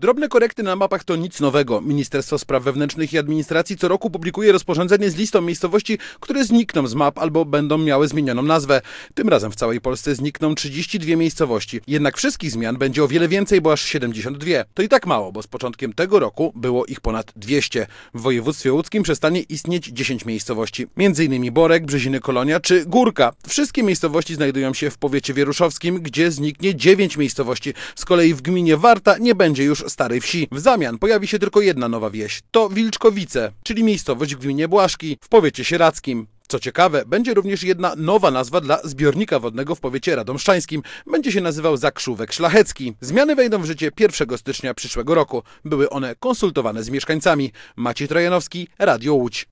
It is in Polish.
Drobne korekty na mapach to nic nowego. Ministerstwo Spraw Wewnętrznych i Administracji co roku publikuje rozporządzenie z listą miejscowości, które znikną z map albo będą miały zmienioną nazwę. Tym razem w całej Polsce znikną 32 miejscowości. Jednak wszystkich zmian będzie o wiele więcej, bo aż 72. To i tak mało, bo z początkiem tego roku było ich ponad 200. W województwie łódzkim przestanie istnieć 10 miejscowości. M.in. Borek, Brzeziny Kolonia czy Górka. Wszystkie miejscowości znajdują się w powiecie wieruszowskim, gdzie zniknie 9 miejscowości. Z kolei w gminie Warta nie będzie już Starej Wsi. W zamian pojawi się tylko jedna nowa wieś. To Wilczkowice, czyli miejscowość w gminie Błaszki, w powiecie sieradzkim. Co ciekawe, będzie również jedna nowa nazwa dla zbiornika wodnego w powiecie radomszczańskim. Będzie się nazywał Zakrzówek Szlachecki. Zmiany wejdą w życie 1 stycznia przyszłego roku. Były one konsultowane z mieszkańcami. Maciej Trojanowski, Radio Łódź.